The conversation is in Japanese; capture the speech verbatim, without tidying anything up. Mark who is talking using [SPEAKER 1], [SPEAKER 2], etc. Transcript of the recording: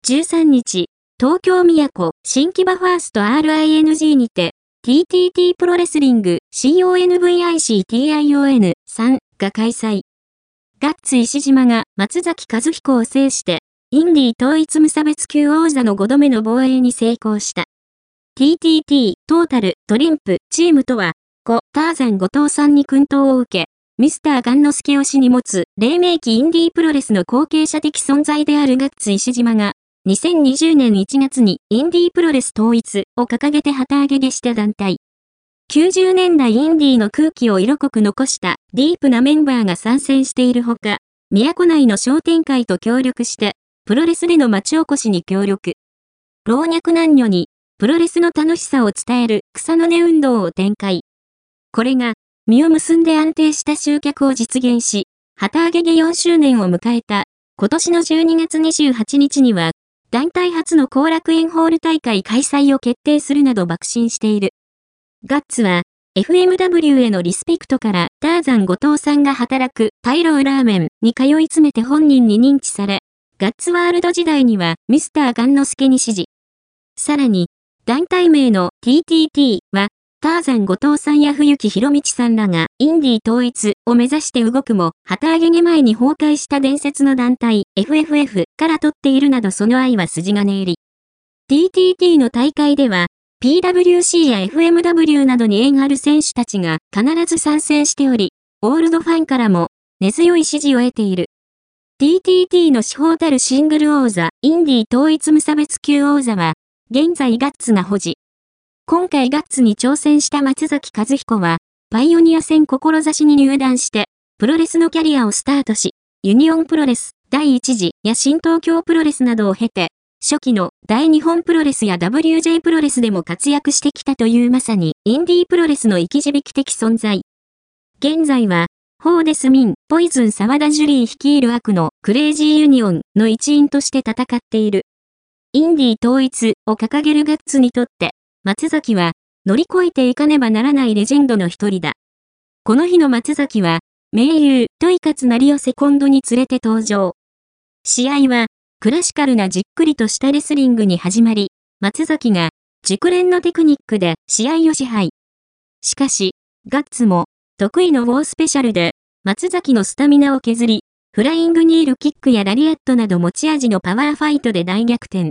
[SPEAKER 1] じゅうさんにち、東京都新木場ファースト アールアイエヌジー にて、ティーティーティー プロレスリング シーオーエヌブイアイシーティーアイオーエヌさん が開催。ガッツ石島が松崎和彦を制して、インディ統一無差別級王座のごどめの防衛に成功した。ティーティーティー トータルトリンプチームとは、故ターザン後藤さんに薫陶を受け、ミスターガンノスケ推しに持つ黎明期インディープロレスの後継者的存在であるガッツ石島が、にせんにじゅうねんいちがつにインディープロレス統一を掲げて旗揚げでした団体。きゅうじゅうねんだいインディーの空気を色濃く残したディープなメンバーが参戦しているほか、都内の商店会と協力して、プロレスでの町おこしに協力。老若男女に、プロレスの楽しさを伝える草の根運動を展開。これが、実を結んで安定した集客を実現し、旗揚げでよんしゅうねんを迎えた、今年のじゅうにがつにじゅうはちにちには、団体初の後楽園ホール大会開催を決定するなど爆心している。ガッツは、エフエムダブリュー へのリスペクトから、ターザン後藤さんが働く、タイローラーメンに通い詰めて本人に認知され、ガッツワールド時代には、ミスターガンノスケに支持。さらに、団体名の ティーティーティー は、ターザン後藤さんや冬木博道さんらが、インディー統一を目指して動くも、旗揚げ前に崩壊した伝説の団体、エフエフエフ から取っているなどその愛は筋金入り。ティーティーティー の大会では、ピーダブリューシー や エフエムダブリュー などに縁ある選手たちが必ず参戦しており、オールドファンからも根強い支持を得ている。ティーティーティー の司法たるシングル王座、インディー統一無差別級王座は、現在ガッツが保持。今回ガッツに挑戦した松崎和彦は、パイオニア戦志に入団して、プロレスのキャリアをスタートし、ユニオンプロレス第一次や新東京プロレスなどを経て、初期の大日本プロレスや ダブリュージェー プロレスでも活躍してきたというまさにインディープロレスの生き字引的存在。現在は、ホーデスミン、ポイズン沢田ジュリー率いる悪のクレイジーユニオンの一員として戦っている。インディー統一を掲げるガッツにとって、松崎は乗り越えていかねばならないレジェンドの一人だ。この日の松崎は、盟友、トイカツ成をセコンドに連れて登場。試合は、クラシカルなじっくりとしたレスリングに始まり、松崎が熟練のテクニックで試合を支配。しかし、ガッツも得意のウォースペシャルで松崎のスタミナを削り、フライングニールキックやラリアットなど持ち味のパワーファイトで大逆転。